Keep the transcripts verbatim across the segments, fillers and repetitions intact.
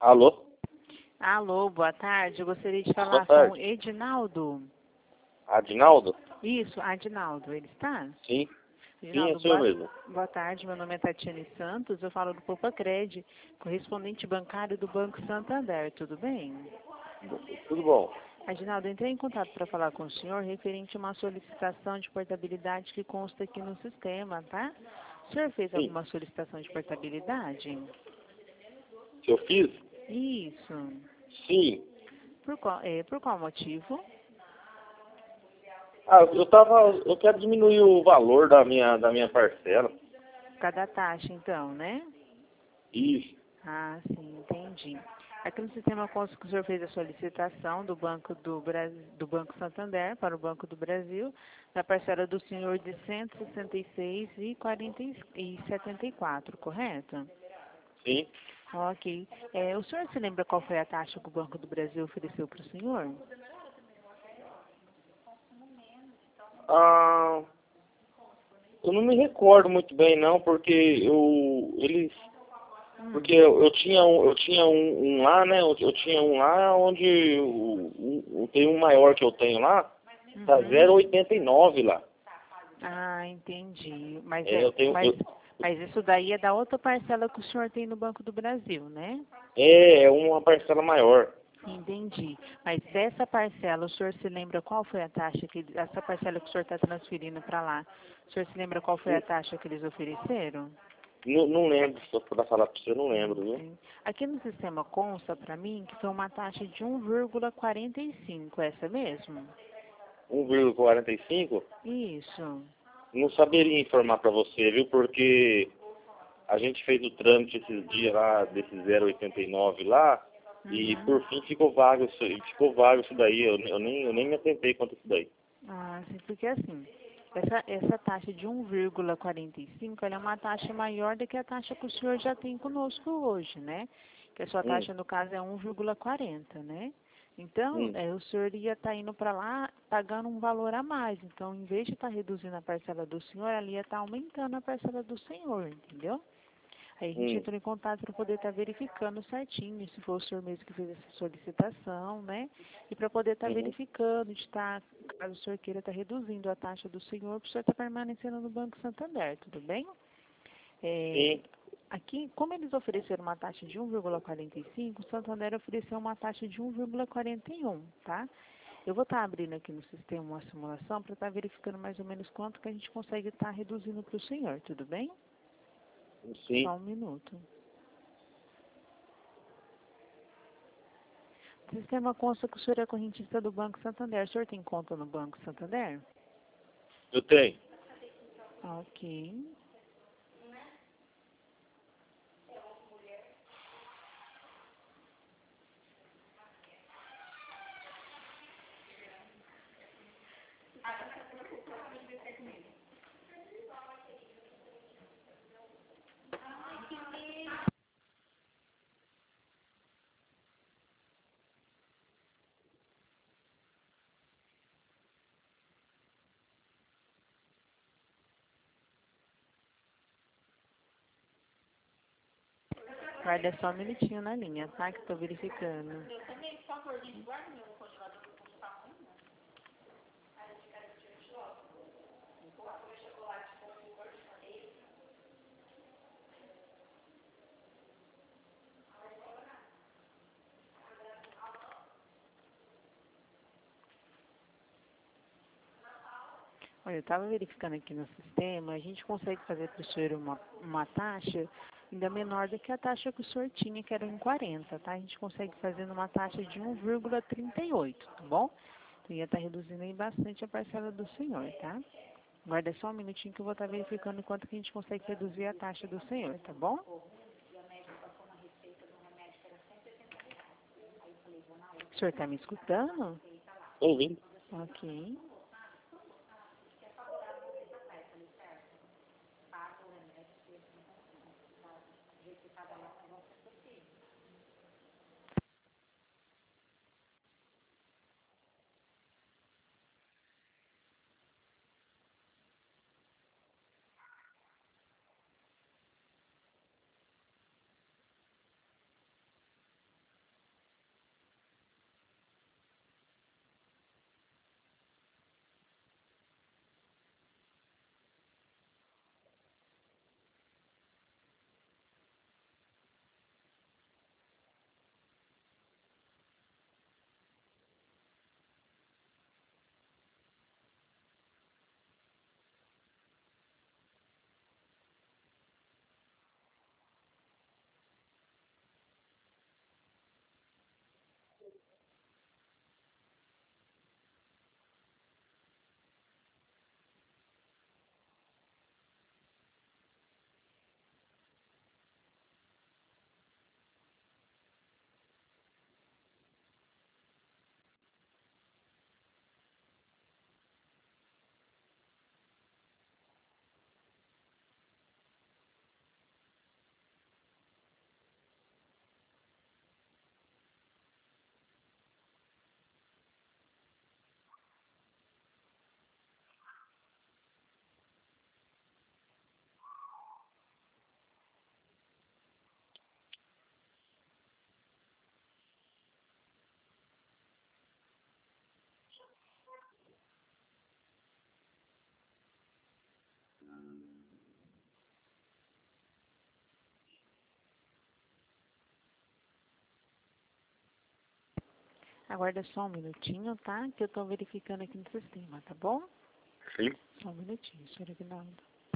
Alô? Alô, boa tarde. Eu gostaria de Boa falar tarde. com o Edinaldo. Adinaldo? Isso, Adinaldo, ele está? Sim. Sim, é Edinaldo, o senhor boa, mesmo. boa tarde. Meu nome é Tatiane Santos. Eu falo do Poupa Cred, correspondente bancário do Banco Santander. Tudo bem? Tudo bom? Adinaldo, eu entrei em contato para falar com o senhor referente a uma solicitação de portabilidade que consta aqui no sistema, tá? O senhor fez Sim. alguma solicitação de portabilidade? Se eu fiz? Isso. Sim. Por qual, é, por qual motivo? Ah, eu tava. Eu quero diminuir o valor da minha, da minha parcela. Cada taxa, então, né? Isso. Ah, sim, entendi. Aqui no sistema consta que o senhor fez a solicitação do Banco do Brasil, do Banco Santander para o Banco do Brasil, na parcela do senhor de cento e sessenta e seis e setenta e quatro, correto? Sim. Ok. É, o senhor se lembra qual foi a taxa que o Banco do Brasil ofereceu para o senhor? Ah, eu não me recordo muito bem não, porque eu. Eles. Hum. Porque eu, eu tinha, um, eu tinha um, um lá, né? Eu, eu tinha um lá onde o, um, tem um maior que eu tenho lá, tá zero Uhum. vírgula oitenta e nove lá. Ah, entendi. Mas, É, eu é, tenho. mas, Eu, mas isso daí é da outra parcela que o senhor tem no Banco do Brasil, né? é, é uma parcela maior. Entendi. Mas dessa parcela, o senhor se lembra qual foi a taxa que essa parcela que o senhor está transferindo para lá? O senhor se lembra qual foi a taxa que eles ofereceram? Não, não lembro, se eu puder falar pra você, eu não lembro, Hum, viu? sim. Aqui no sistema consta para mim que foi uma taxa de um vírgula quarenta e cinco, essa mesmo? um vírgula quarenta e cinco? Isso. Não saberia informar pra você, viu? Porque a gente fez o trâmite esses dias lá, desse zero vírgula oitenta e nove lá, e Uhum. por fim ficou vago isso, ficou vago isso daí, eu, eu, nem, eu nem me atentei quanto isso daí. Ah, sim, porque assim, essa, essa taxa de um vírgula quarenta e cinco, ela é uma taxa maior do que a taxa que o senhor já tem conosco hoje, né? Que a sua Hum, taxa, no caso, é um vírgula quarenta, né? Então, hum, é, o senhor ia estar indo para lá pagando um valor a mais. Então, em vez de estar reduzindo a parcela do senhor, ela ia estar aumentando a parcela do senhor, entendeu? Aí a gente hum, entrou em contato para poder estar verificando certinho, se for o senhor mesmo que fez essa solicitação, né? E para poder estar uhum. verificando, de estar, caso o senhor queira estar reduzindo a taxa do senhor, para o senhor estar permanecendo no Banco Santander, tudo bem? É, Sim, aqui, como eles ofereceram uma taxa de um vírgula quarenta e cinco, o Santander ofereceu uma taxa de um vírgula quarenta e um, tá? Eu vou estar abrindo aqui no sistema uma simulação para estar verificando mais ou menos quanto que a gente consegue estar reduzindo para o senhor, tudo bem? sim. Só um minuto. O sistema consta que o senhor é correntista do Banco Santander. O senhor tem conta no Banco Santander? Eu tenho. Ok. Guarda só um minutinho na linha, tá? Que estou verificando. Olha, eu estava verificando aqui no sistema, a gente consegue fazer para o senhor uma, uma taxa ainda menor do que a taxa que o senhor tinha, que era em quarenta, tá? A gente consegue fazer numa taxa de um vírgula trinta e oito, tá bom? Então ia estar reduzindo aí bastante a parcela do senhor, tá? Guarda só um minutinho que eu vou estar verificando quanto que a gente consegue reduzir a taxa do senhor, tá bom? O senhor está me escutando? Tô ouvindo. Ok. Aguarda só um minutinho, tá? Que eu estou verificando aqui no sistema, tá bom? Sim. Só um minutinho, senhor Aguinaldo.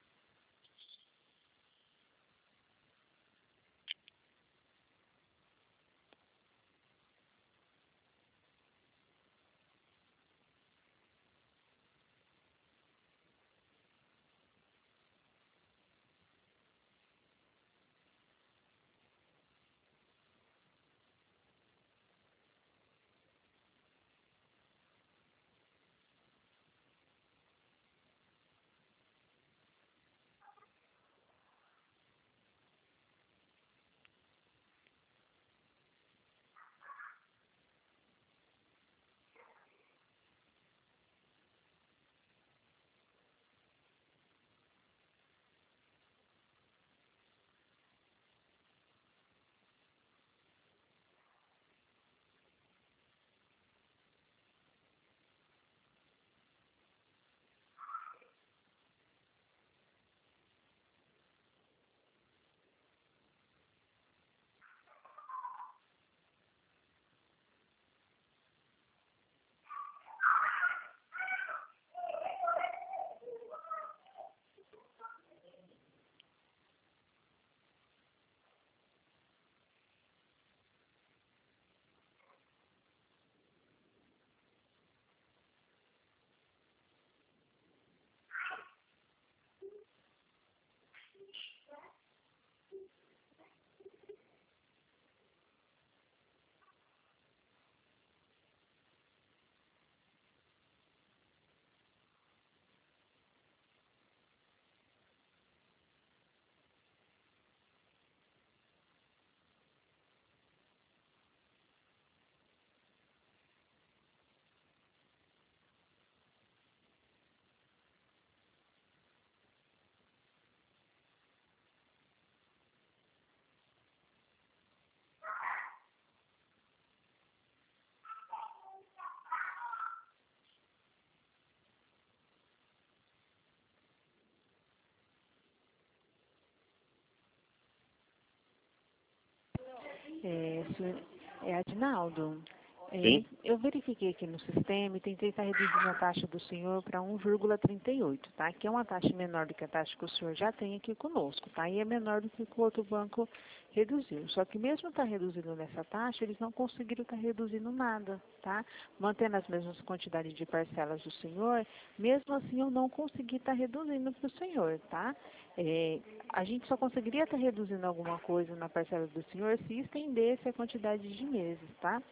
É, senhor, é Adinaldo, é, Sim. eu verifiquei aqui no sistema e tentei estar reduzindo a taxa do senhor para um vírgula trinta e oito, tá? Que é uma taxa menor do que a taxa que o senhor já tem aqui conosco, tá? E é menor do que o que o outro banco reduziu. Só que mesmo estar reduzindo nessa taxa, eles não conseguiram estar reduzindo nada, tá? Mantendo as mesmas quantidades de parcelas do senhor, mesmo assim eu não consegui estar reduzindo para o senhor, tá? É, a gente só conseguiria estar reduzindo alguma coisa na parcela do senhor se estendesse a quantidade de meses, tá?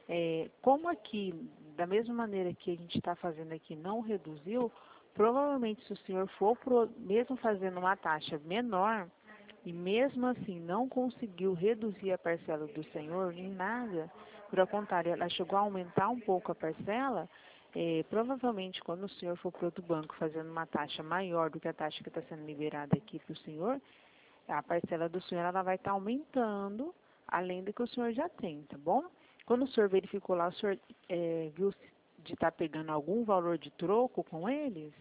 É, como aqui, da mesma maneira que a gente está fazendo aqui, não reduziu, provavelmente se o senhor for, pro, mesmo fazendo uma taxa menor, e mesmo assim não conseguiu reduzir a parcela do senhor em nada, por contrário, ela chegou a aumentar um pouco a parcela, é, provavelmente quando o senhor for para outro banco fazendo uma taxa maior do que a taxa que está sendo liberada aqui para o senhor, a parcela do senhor ela vai estar aumentando, além do que o senhor já tem, tá bom? Quando o senhor verificou lá, o senhor é, viu de estar pegando algum valor de troco com eles?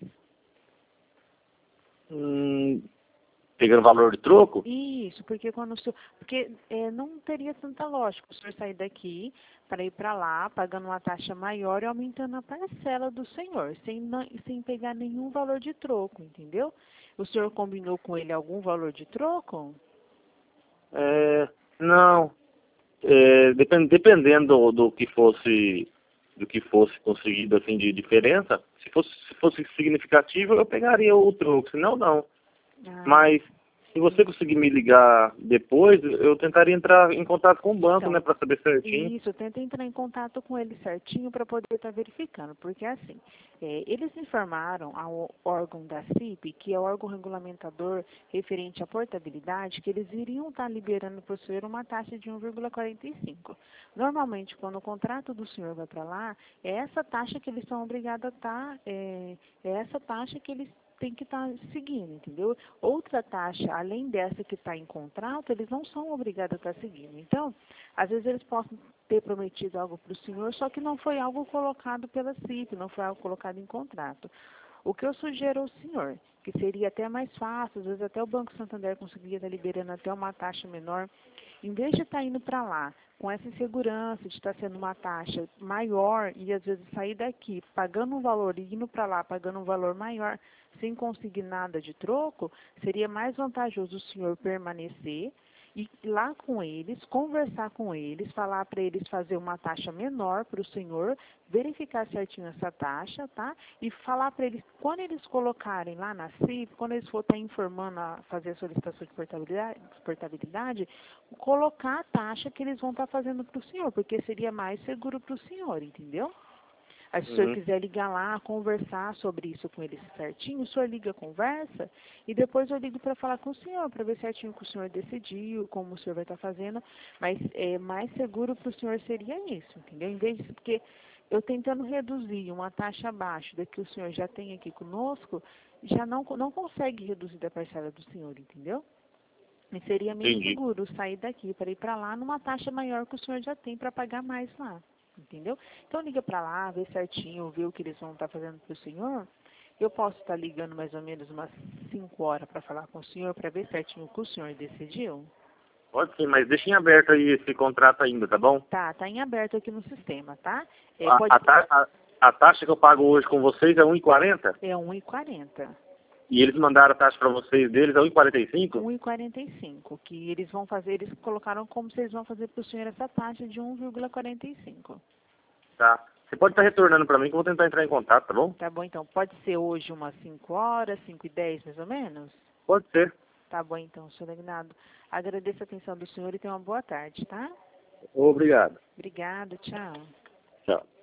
Hum, pegando valor de troco? Isso, porque quando o senhor, porque é, não teria tanta lógica o senhor sair daqui para ir para lá, pagando uma taxa maior e aumentando a parcela do senhor, sem, não, sem pegar nenhum valor de troco, entendeu? O senhor combinou com ele algum valor de troco? É, não. É, depend, dependendo do, do que fosse do que fosse conseguido assim de diferença, se fosse, se fosse significativo, eu pegaria o troco, senão não. Ah, Mas se você conseguir me ligar depois, eu tentaria entrar em contato com o banco, né, então, para saber certinho. isso, tenta entrar em contato com ele certinho para poder estar verificando, porque assim, é, eles informaram ao órgão da C I P, que é o órgão regulamentador referente à portabilidade, que eles iriam estar liberando para o senhor uma taxa de um vírgula quarenta e cinco. Normalmente, quando o contrato do senhor vai para lá, é essa taxa que eles são obrigados a estar, é, é essa taxa que eles tem que estar seguindo, entendeu? Outra taxa, além dessa que está em contrato, eles não são obrigados a estar seguindo. Então, às vezes eles possam ter prometido algo para o senhor, só que não foi algo colocado pela C I P, não foi algo colocado em contrato. O que eu sugiro ao senhor, que seria até mais fácil, às vezes até o Banco Santander conseguiria estar liberando até uma taxa menor, Em vez de estar indo para lá com essa insegurança de estar sendo uma taxa maior e às vezes sair daqui pagando um valor e indo para lá pagando um valor maior sem conseguir nada de troco, seria mais vantajoso o senhor permanecer e ir lá com eles, conversar com eles, falar para eles fazer uma taxa menor para o senhor, verificar certinho essa taxa, tá? E falar para eles, quando eles colocarem lá na C I P, quando eles for estar informando a fazer a solicitação de portabilidade, portabilidade, colocar a taxa que eles vão estar fazendo para o senhor, porque seria mais seguro para o senhor, entendeu? Aí, se o senhor Uhum. quiser ligar lá, conversar sobre isso com eles certinho, o senhor liga, conversa, e depois eu ligo para falar com o senhor, para ver certinho o que o senhor decidiu, como o senhor vai estar fazendo, mas é, mais seguro para o senhor seria isso, entendeu? Em vez de, porque eu tentando reduzir uma taxa abaixo da que o senhor já tem aqui conosco, já não, não consegue reduzir da parcela do senhor, entendeu? E seria menos Entendi. seguro sair daqui para ir para lá numa taxa maior que o senhor já tem para pagar mais lá. Entendeu? Então liga para lá, vê certinho, vê o que eles vão estar fazendo para o senhor. Eu posso estar ligando mais ou menos umas cinco horas para falar com o senhor, para ver certinho o que o senhor decidiu. Pode ser, mas deixa em aberto aí esse contrato ainda, tá bom? Tá, tá em aberto aqui no sistema, tá? É, A, pode, a, ta- a, a taxa que eu pago hoje com vocês é um e quarenta? é um e quarenta. E eles mandaram a taxa para vocês deles é um e quarenta e cinco? um e quarenta e cinco, que eles vão fazer, eles colocaram como se eles vão fazer para o senhor essa taxa de um vírgula quarenta e cinco. Tá. Você pode estar retornando para mim que eu vou tentar entrar em contato, tá bom? Tá bom, então, pode ser hoje umas cinco horas, cinco e dez mais ou menos? Pode ser. Tá bom, então, senhor Aguinaldo. Agradeço a atenção do senhor e tenha uma boa tarde, tá? Obrigado. Obrigado, tchau. Tchau.